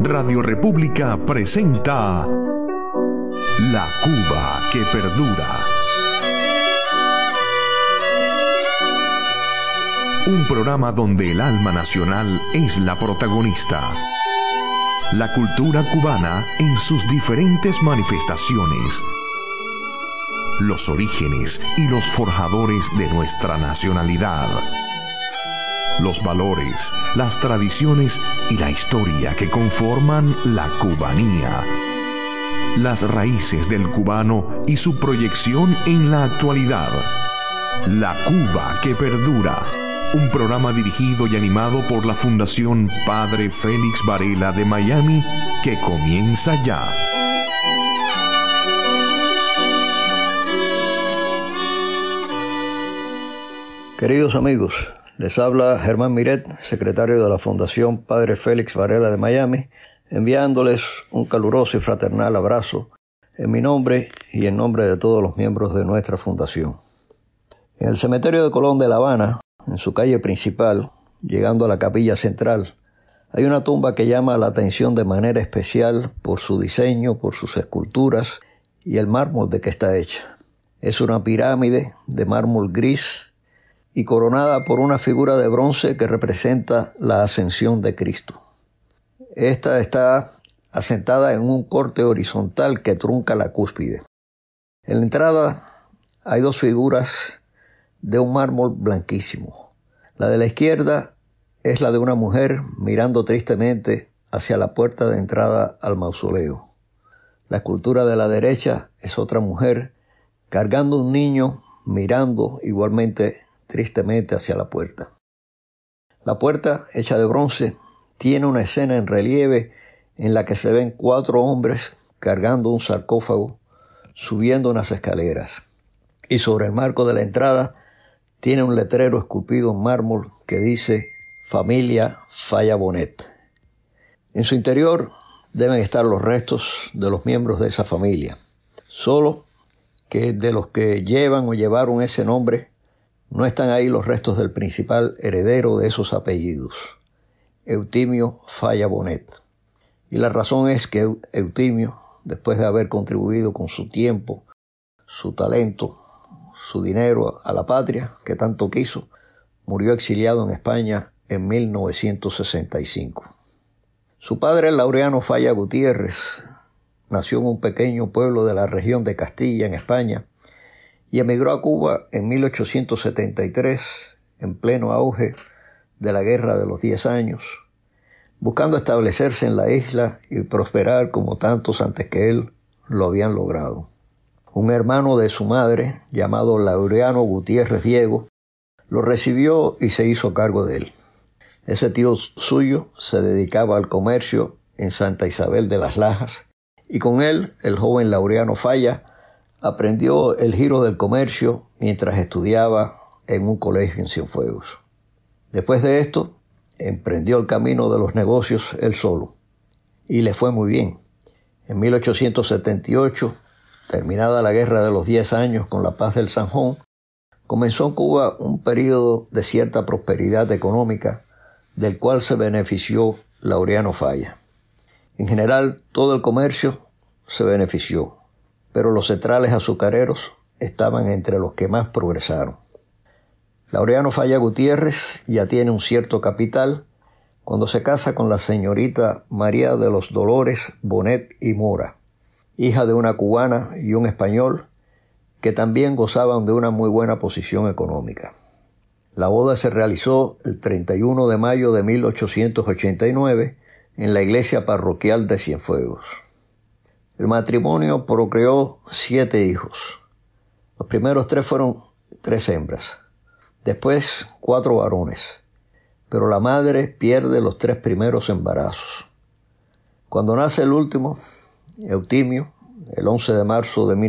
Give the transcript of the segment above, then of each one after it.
Radio República presenta La Cuba que perdura. Un programa donde el alma nacional es la protagonista. La cultura cubana en sus diferentes manifestaciones. Los orígenes y los forjadores de nuestra nacionalidad. Los valores, las tradiciones y la historia que conforman la cubanía. Las raíces del cubano y su proyección en la actualidad. La Cuba que perdura. Un programa dirigido y animado por la Fundación Padre Félix Varela de Miami, que comienza ya. Queridos amigos, les habla Germán Miret, secretario de la Fundación Padre Félix Varela de Miami, enviándoles un caluroso y fraternal abrazo en mi nombre y en nombre de todos los miembros de nuestra fundación. En el cementerio de Colón de La Habana, en su calle principal, llegando a la capilla central, hay una tumba que llama la atención de manera especial por su diseño, por sus esculturas y el mármol de que está hecha. Es una pirámide de mármol gris y coronada por una figura de bronce que representa la ascensión de Cristo. Esta está asentada en un corte horizontal que trunca la cúspide. En la entrada hay dos figuras de un mármol blanquísimo. La de la izquierda es la de una mujer mirando tristemente hacia la puerta de entrada al mausoleo. La escultura de la derecha es otra mujer cargando un niño mirando igualmente tristemente hacia la puerta. La puerta, hecha de bronce, tiene una escena en relieve en la que se ven 4 hombres cargando un sarcófago, subiendo unas escaleras. Y sobre el marco de la entrada tiene un letrero esculpido en mármol que dice Familia Falla Bonet. En su interior deben estar los restos de los miembros de esa familia. Solo que de los que llevan o llevaron ese nombre no están ahí los restos del principal heredero de esos apellidos, Eutimio Falla Bonet. Y la razón es que Eutimio, después de haber contribuido con su tiempo, su talento, su dinero a la patria que tanto quiso, murió exiliado en España en 1965. Su padre, Laureano Falla Gutiérrez, nació en un pequeño pueblo de la región de Castilla, en España, y emigró a Cuba en 1873, en pleno auge de la Guerra de los 10 años, buscando establecerse en la isla y prosperar como tantos antes que él lo habían logrado. Un hermano de su madre, llamado Laureano Gutiérrez Diego, lo recibió y se hizo cargo de él. Ese tío suyo se dedicaba al comercio en Santa Isabel de las Lajas, y con él, el joven Laureano Falla, aprendió el giro del comercio mientras estudiaba en un colegio en Cienfuegos. Después de esto, emprendió el camino de los negocios él solo, y le fue muy bien. En 1878, terminada la Guerra de los 10 años con la Paz del Zanjón, comenzó en Cuba un periodo de cierta prosperidad económica, del cual se benefició Laureano Falla. En general, todo el comercio se benefició, pero los centrales azucareros estaban entre los que más progresaron. Laureano Falla Gutiérrez ya tiene un cierto capital cuando se casa con la señorita María de los Dolores Bonet y Mora, hija de una cubana y un español que también gozaban de una muy buena posición económica. La boda se realizó el 31 de mayo de 1889 en la iglesia parroquial de Cienfuegos. El matrimonio procreó 7 hijos. Los primeros 3 fueron 3 hembras, después 4 varones, pero la madre pierde los 3 primeros embarazos. Cuando nace el último, Eutimio, el 11 de marzo de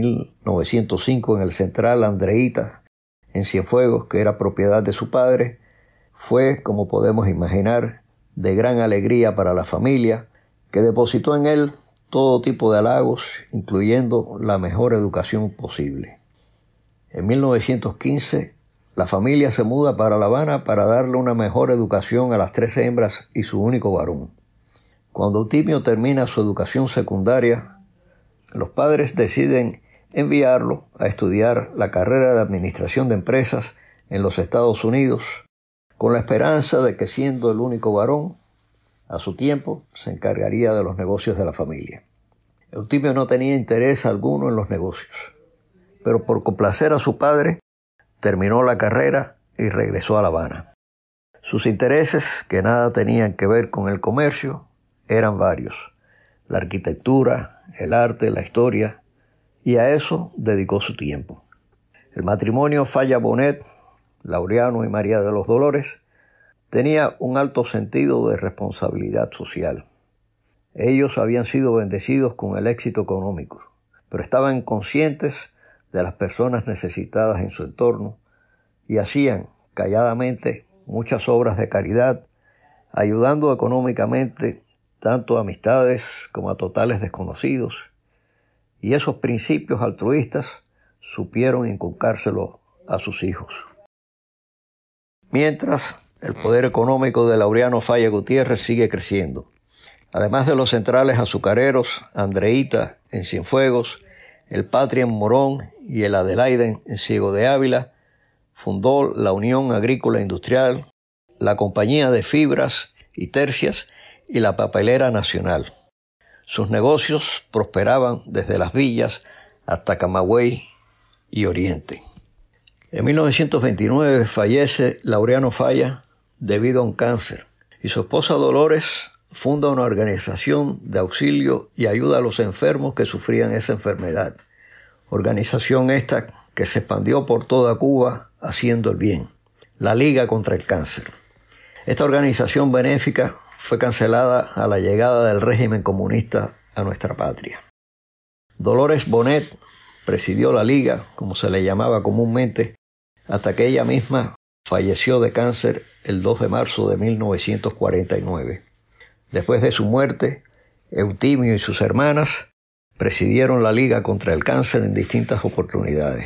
1905 en el Central Andreita, en Cienfuegos, que era propiedad de su padre, fue, como podemos imaginar, de gran alegría para la familia, que depositó en él todo tipo de halagos, incluyendo la mejor educación posible. En 1915, la familia se muda para La Habana para darle una mejor educación a las 3 hembras y su único varón. Cuando Eutimio termina su educación secundaria, los padres deciden enviarlo a estudiar la carrera de Administración de Empresas en los Estados Unidos, con la esperanza de que, siendo el único varón, a su tiempo se encargaría de los negocios de la familia. Eutimio no tenía interés alguno en los negocios, pero por complacer a su padre, terminó la carrera y regresó a La Habana. Sus intereses, que nada tenían que ver con el comercio, eran varios: la arquitectura, el arte, la historia, y a eso dedicó su tiempo. El matrimonio Falla Bonet, Laureano y María de los Dolores, tenía un alto sentido de responsabilidad social. Ellos habían sido bendecidos con el éxito económico, pero estaban conscientes de las personas necesitadas en su entorno y hacían calladamente muchas obras de caridad, ayudando económicamente tanto a amistades como a totales desconocidos, y esos principios altruistas supieron inculcárselos a sus hijos. Mientras, el poder económico de Laureano Falla Gutiérrez sigue creciendo. Además de los centrales azucareros, Andreita en Cienfuegos, el Patria en Morón y el Adelaide en Ciego de Ávila, fundó la Unión Agrícola Industrial, la Compañía de Fibras y Tercias y la Papelera Nacional. Sus negocios prosperaban desde las villas hasta Camagüey y Oriente. En 1929 fallece Laureano Falla debido a un cáncer, y su esposa Dolores funda una organización de auxilio y ayuda a los enfermos que sufrían esa enfermedad. Organización esta que se expandió por toda Cuba haciendo el bien, la Liga contra el Cáncer. Esta organización benéfica fue cancelada a la llegada del régimen comunista a nuestra patria. Dolores Bonet presidió la Liga, como se le llamaba comúnmente, hasta que ella misma falleció de cáncer el 2 de marzo de 1949. Después de su muerte, Eutimio y sus hermanas presidieron la Liga contra el Cáncer en distintas oportunidades.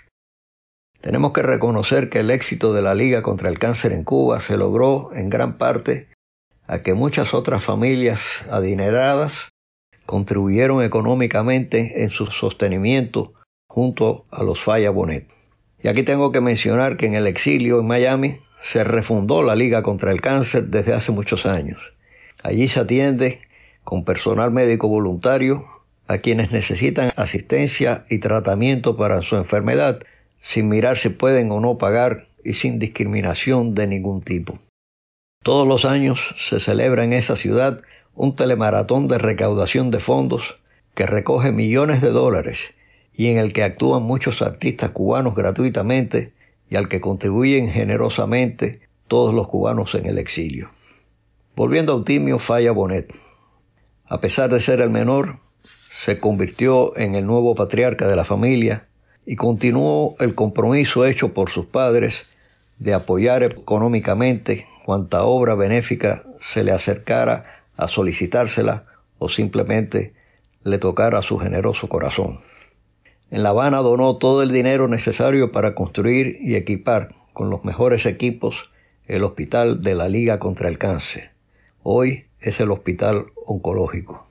Tenemos que reconocer que el éxito de la Liga contra el Cáncer en Cuba se logró en gran parte a que muchas otras familias adineradas contribuyeron económicamente en su sostenimiento junto a los Falla Bonet. Y aquí tengo que mencionar que en el exilio en Miami se refundó la Liga contra el Cáncer desde hace muchos años. Allí se atiende con personal médico voluntario a quienes necesitan asistencia y tratamiento para su enfermedad, sin mirar si pueden o no pagar y sin discriminación de ningún tipo. Todos los años se celebra en esa ciudad un telemaratón de recaudación de fondos que recoge millones de dólares y en el que actúan muchos artistas cubanos gratuitamente y al que contribuyen generosamente todos los cubanos en el exilio. Volviendo a Eutimio Falla Bonet, a pesar de ser el menor, se convirtió en el nuevo patriarca de la familia y continuó el compromiso hecho por sus padres de apoyar económicamente cuanta obra benéfica se le acercara a solicitársela o simplemente le tocara a su generoso corazón. En La Habana donó todo el dinero necesario para construir y equipar con los mejores equipos el Hospital de la Liga contra el Cáncer. Hoy es el Hospital Oncológico.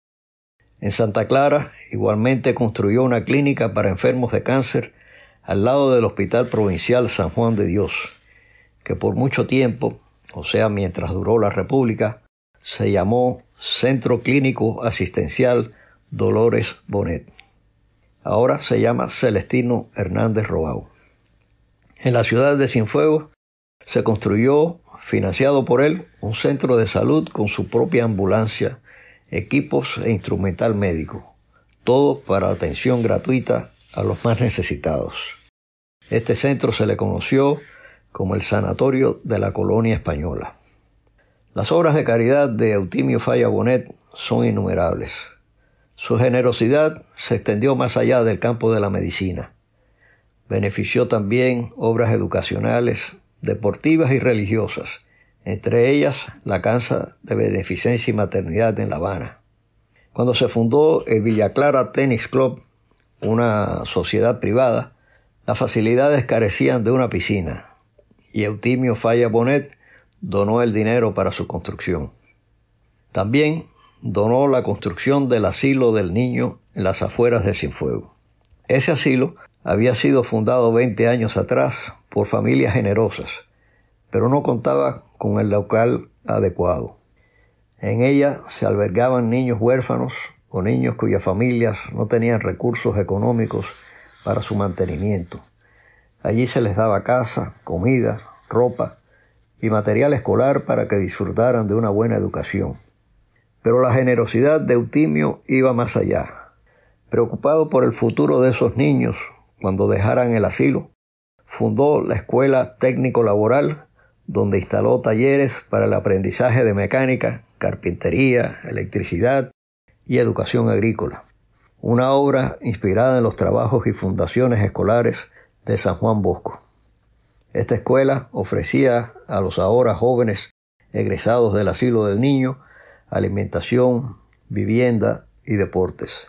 En Santa Clara igualmente construyó una clínica para enfermos de cáncer al lado del Hospital Provincial San Juan de Dios, que por mucho tiempo, o sea, mientras duró la República, se llamó Centro Clínico Asistencial Dolores Bonet. Ahora se llama Celestino Hernández Roao. En la ciudad de Cienfuegos se construyó, financiado por él, un centro de salud con su propia ambulancia, equipos e instrumental médico, todo para atención gratuita a los más necesitados. Este centro se le conoció como el Sanatorio de la Colonia Española. Las obras de caridad de Eutimio Falla Bonet son innumerables. Su generosidad se extendió más allá del campo de la medicina. Benefició también obras educacionales, deportivas y religiosas, entre ellas la Casa de Beneficencia y Maternidad en La Habana. Cuando se fundó el Villa Clara Tennis Club, una sociedad privada, las facilidades carecían de una piscina y Eutimio Falla Bonet donó el dinero para su construcción. También donó la construcción del asilo del niño en las afueras de Cienfuegos. Ese asilo había sido fundado 20 años atrás por familias generosas, pero no contaba con el local adecuado. En ella se albergaban niños huérfanos o niños cuyas familias no tenían recursos económicos para su mantenimiento. Allí se les daba casa, comida, ropa y material escolar para que disfrutaran de una buena educación. Pero la generosidad de Eutimio iba más allá. Preocupado por el futuro de esos niños cuando dejaran el asilo, fundó la Escuela Técnico Laboral, donde instaló talleres para el aprendizaje de mecánica, carpintería, electricidad y educación agrícola. Una obra inspirada en los trabajos y fundaciones escolares de San Juan Bosco. Esta escuela ofrecía a los ahora jóvenes egresados del asilo del niño alimentación, vivienda y deportes.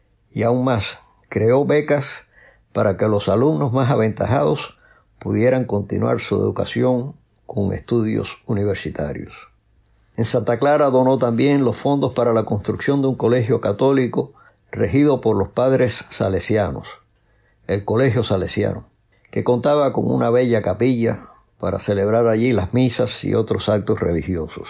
Y aún más, creó becas para que los alumnos más aventajados pudieran continuar su educación con estudios universitarios. En Santa Clara donó también los fondos para la construcción de un colegio católico regido por los padres salesianos, el Colegio Salesiano, que contaba con una bella capilla para celebrar allí las misas y otros actos religiosos.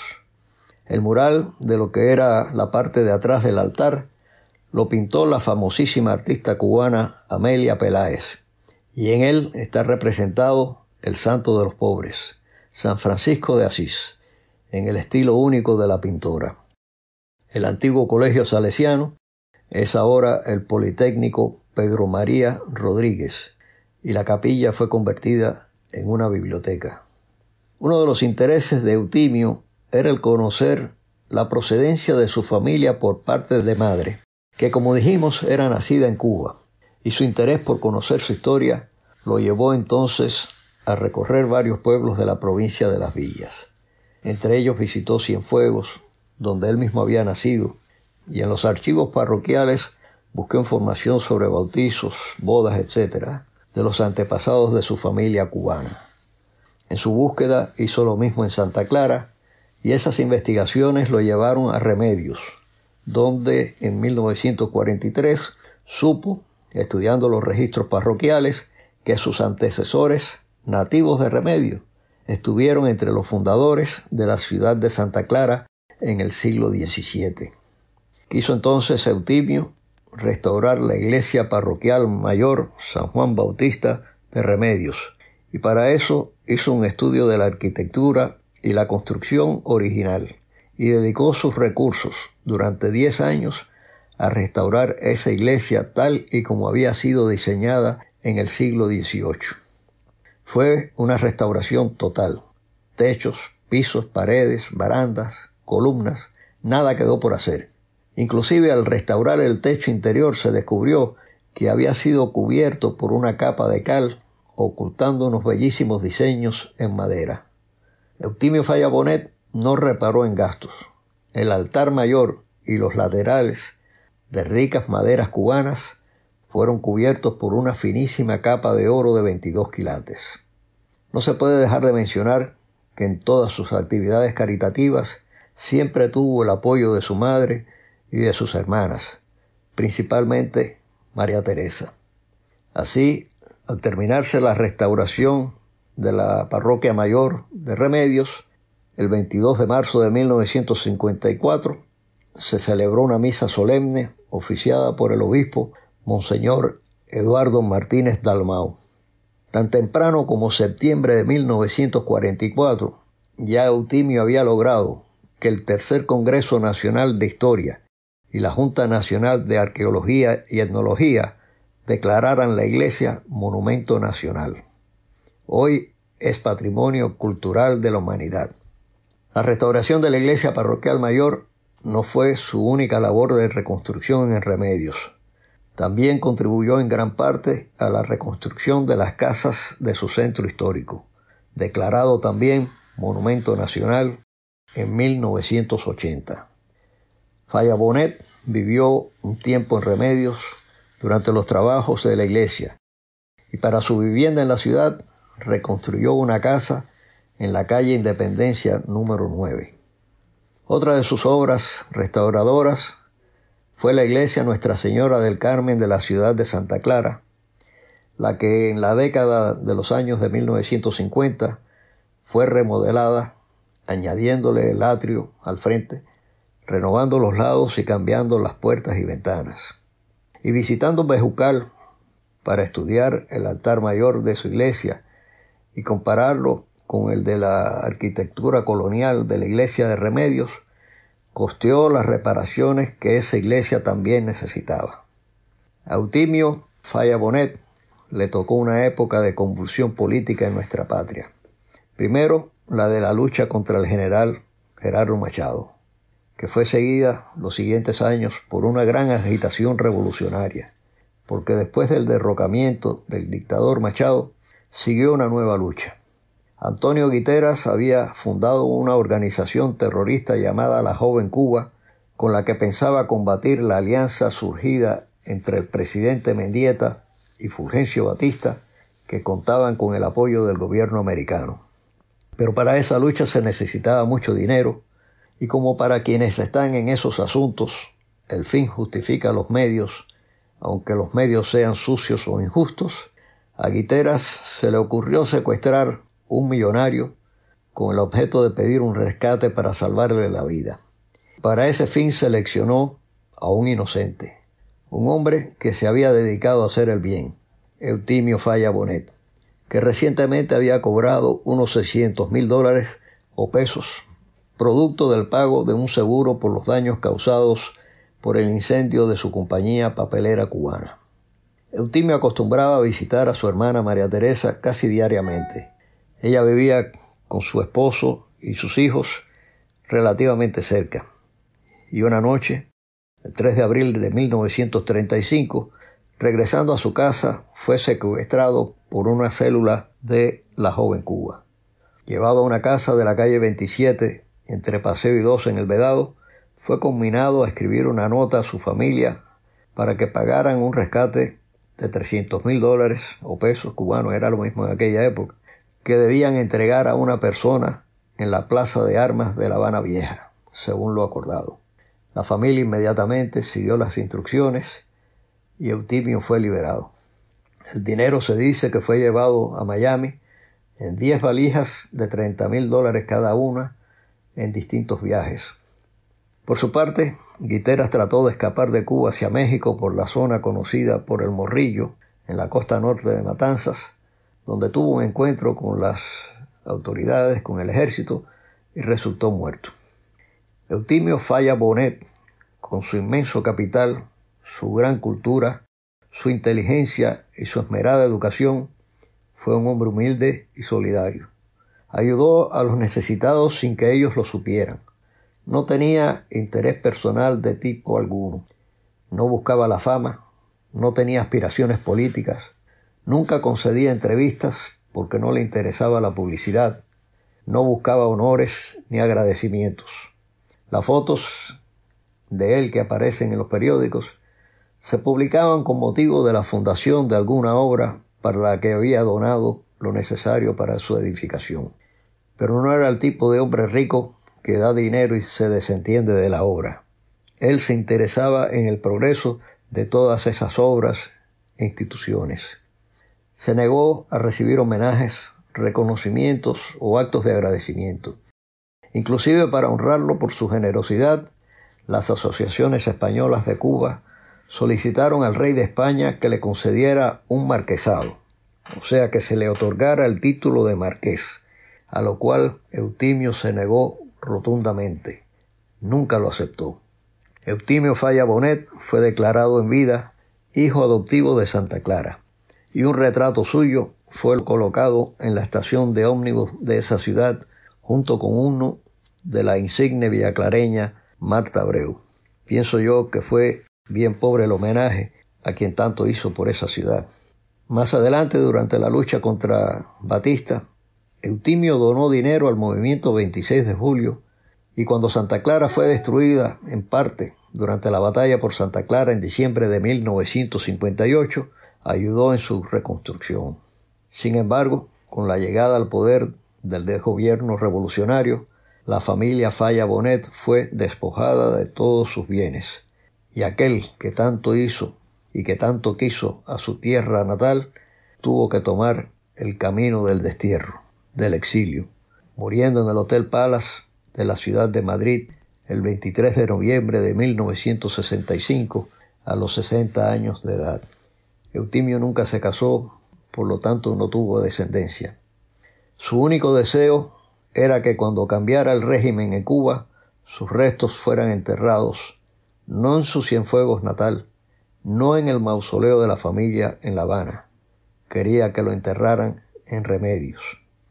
El mural de lo que era la parte de atrás del altar lo pintó la famosísima artista cubana Amelia Peláez, y en él está representado el santo de los pobres, San Francisco de Asís, en el estilo único de la pintora. El antiguo Colegio Salesiano es ahora el Politécnico Pedro María Rodríguez, y la capilla fue convertida en una biblioteca. Uno de los intereses de Eutimio era el conocer la procedencia de su familia por parte de madre, que como dijimos era nacida en Cuba, y su interés por conocer su historia lo llevó entonces a recorrer varios pueblos de la provincia de Las Villas. Entre ellos visitó Cienfuegos, donde él mismo había nacido, y en los archivos parroquiales buscó información sobre bautizos, bodas, etc., de los antepasados de su familia cubana. En su búsqueda hizo lo mismo en Santa Clara, y esas investigaciones lo llevaron a Remedios, donde en 1943 supo, estudiando los registros parroquiales, que sus antecesores, nativos de Remedios, estuvieron entre los fundadores de la ciudad de Santa Clara en el siglo XVII. Quiso entonces Eutimio restaurar la iglesia parroquial mayor San Juan Bautista de Remedios, y para eso hizo un estudio de la arquitectura y la construcción original, y dedicó sus recursos durante 10 años a restaurar esa iglesia tal y como había sido diseñada en el siglo XVIII. Fue una restauración total. Techos, pisos, paredes, barandas, columnas, nada quedó por hacer. Inclusive al restaurar el techo interior se descubrió que había sido cubierto por una capa de cal, ocultando unos bellísimos diseños en madera. Eutimio Falla Bonet no reparó en gastos. El altar mayor y los laterales, de ricas maderas cubanas, fueron cubiertos por una finísima capa de oro de 22 quilates. No se puede dejar de mencionar que en todas sus actividades caritativas siempre tuvo el apoyo de su madre y de sus hermanas, principalmente María Teresa. Así, al terminarse la restauración de la parroquia mayor de Remedios, el 22 de marzo de 1954, se celebró una misa solemne oficiada por el obispo Monseñor Eduardo Martínez Dalmau. Tan temprano como septiembre de 1944, ya Eutimio había logrado que el Tercer Congreso Nacional de Historia y la Junta Nacional de Arqueología y Etnología declararan la iglesia Monumento Nacional. Hoy es Patrimonio Cultural de la Humanidad. La restauración de la iglesia parroquial mayor no fue su única labor de reconstrucción en Remedios. También contribuyó en gran parte a la reconstrucción de las casas de su centro histórico, declarado también Monumento Nacional en 1980. Falla Bonet vivió un tiempo en Remedios durante los trabajos de la iglesia y para su vivienda en la ciudad reconstruyó una casa en la calle Independencia número 9. Otra de sus obras restauradoras fue la iglesia Nuestra Señora del Carmen de la ciudad de Santa Clara, la que en la década de los años de 1950 fue remodelada, añadiéndole el atrio al frente, renovando los lados y cambiando las puertas y ventanas. Y visitando Bejucal para estudiar el altar mayor de su iglesia y compararlo con el de la arquitectura colonial de la iglesia de Remedios, costeó las reparaciones que esa iglesia también necesitaba. A Eutimio Falla Bonet le tocó una época de convulsión política en nuestra patria. Primero, la de la lucha contra el general Gerardo Machado, que fue seguida los siguientes años por una gran agitación revolucionaria, porque después del derrocamiento del dictador Machado, siguió una nueva lucha. Antonio Guiteras había fundado una organización terrorista llamada La Joven Cuba, con la que pensaba combatir la alianza surgida entre el presidente Mendieta y Fulgencio Batista, que contaban con el apoyo del gobierno americano. Pero para esa lucha se necesitaba mucho dinero, y como para quienes están en esos asuntos, el fin justifica los medios, aunque los medios sean sucios o injustos, a Guiteras se le ocurrió secuestrar un millonario con el objeto de pedir un rescate para salvarle la vida. Para ese fin seleccionó a un inocente, un hombre que se había dedicado a hacer el bien, Eutimio Falla Bonet, que recientemente había cobrado unos $600,000 o pesos, producto del pago de un seguro por los daños causados por el incendio de su compañía papelera cubana. Eutimio acostumbraba a visitar a su hermana María Teresa casi diariamente. Ella vivía con su esposo y sus hijos relativamente cerca. Y una noche, el 3 de abril de 1935, regresando a su casa, fue secuestrado por una célula de La Joven Cuba. Llevado a una casa de la calle 27, entre Paseo y 12 en El Vedado, fue conminado a escribir una nota a su familia para que pagaran un rescate de $300,000 o pesos cubanos, era lo mismo en aquella época, que debían entregar a una persona en la Plaza de Armas de La Habana Vieja, según lo acordado. La familia inmediatamente siguió las instrucciones y Eutimio fue liberado. El dinero se dice que fue llevado a Miami en 10 valijas de $30,000 cada una en distintos viajes. Por su parte, Guiteras trató de escapar de Cuba hacia México por la zona conocida por El Morrillo, en la costa norte de Matanzas, donde tuvo un encuentro con las autoridades, con el ejército, y resultó muerto. Eutimio Falla Bonet, con su inmenso capital, su gran cultura, su inteligencia y su esmerada educación, fue un hombre humilde y solidario. Ayudó a los necesitados sin que ellos lo supieran. No tenía interés personal de tipo alguno. No buscaba la fama, no tenía aspiraciones políticas, nunca concedía entrevistas porque no le interesaba la publicidad, no buscaba honores ni agradecimientos. Las fotos de él que aparecen en los periódicos se publicaban con motivo de la fundación de alguna obra para la que había donado lo necesario para su edificación. Pero no era el tipo de hombre rico que da dinero y se desentiende de la obra. Él se interesaba en el progreso de todas esas obras e instituciones. Se negó a recibir homenajes, reconocimientos o actos de agradecimiento. Inclusive para honrarlo por su generosidad, las asociaciones españolas de Cuba solicitaron al rey de España que le concediera un marquesado, o sea que se le otorgara el título de marqués, a lo cual Eutimio se negó rotundamente. Nunca lo aceptó. Eutimio Falla Bonet fue declarado en vida hijo adoptivo de Santa Clara, y un retrato suyo fue colocado en la estación de ómnibus de esa ciudad, junto con uno de la insigne villaclareña Marta Abreu. Pienso yo que fue bien pobre el homenaje a quien tanto hizo por esa ciudad. Más adelante, durante la lucha contra Batista, Eutimio donó dinero al movimiento 26 de julio, y cuando Santa Clara fue destruida en parte durante la batalla por Santa Clara en diciembre de 1958, ayudó en su reconstrucción. Sin embargo, con la llegada al poder del gobierno revolucionario, la familia Falla Bonet fue despojada de todos sus bienes, y aquel que tanto hizo y que tanto quiso a su tierra natal tuvo que tomar el camino del destierro, del exilio, muriendo en el Hotel Palace de la ciudad de Madrid el 23 de noviembre de 1965 a los 60 años de edad. Eutimio nunca se casó, por lo tanto no tuvo descendencia. Su único deseo era que cuando cambiara el régimen en Cuba, sus restos fueran enterrados, no en su Cienfuegos natal, no en el mausoleo de la familia en La Habana. Quería que lo enterraran en Remedios.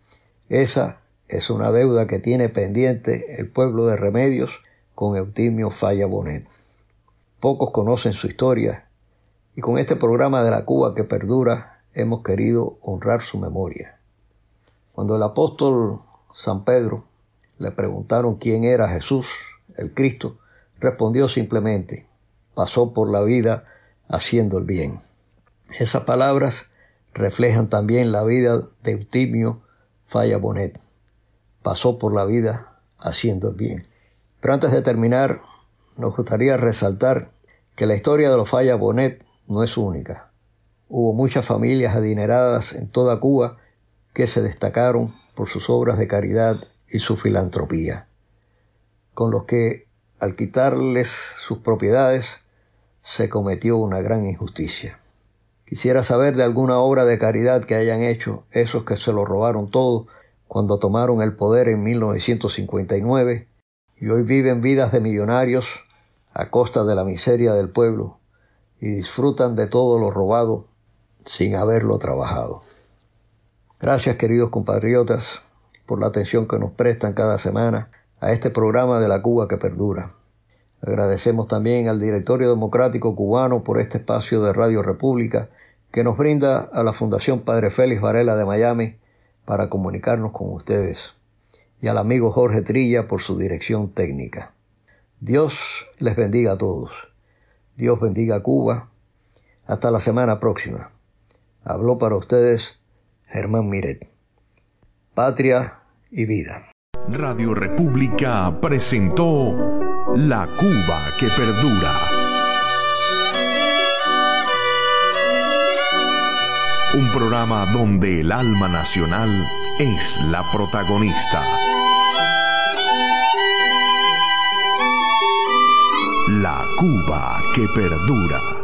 Esa es una deuda que tiene pendiente el pueblo de Remedios con Eutimio Falla Bonet. Pocos conocen su historia, y con este programa de la Cuba que perdura hemos querido honrar su memoria. Cuando el apóstol San Pedro le preguntaron quién era Jesús, el Cristo, respondió simplemente: pasó por la vida haciendo el bien. Esas palabras reflejan también la vida de Eutimio Falla Bonet. Pasó por la vida haciendo el bien. Pero antes de terminar, nos gustaría resaltar que la historia de los Falla Bonet no es única. Hubo muchas familias adineradas en toda Cuba que se destacaron por sus obras de caridad y su filantropía, con los que, al quitarles sus propiedades, se cometió una gran injusticia. Quisiera saber de alguna obra de caridad que hayan hecho esos que se lo robaron todo cuando tomaron el poder en 1959 y hoy viven vidas de millonarios a costa de la miseria del pueblo y disfrutan de todo lo robado sin haberlo trabajado. Gracias, queridos compatriotas, por la atención que nos prestan cada semana a este programa de la Cuba que perdura. Agradecemos también al Directorio Democrático Cubano por este espacio de Radio República que nos brinda a la Fundación Padre Félix Varela de Miami para comunicarnos con ustedes, y al amigo Jorge Trilla por su dirección técnica. Dios les bendiga a todos. Dios bendiga a Cuba. Hasta la semana próxima. Habló para ustedes Germán Miret. Patria y vida. Radio República presentó La Cuba que perdura. Un programa donde el alma nacional es la protagonista. La Cuba que perdura.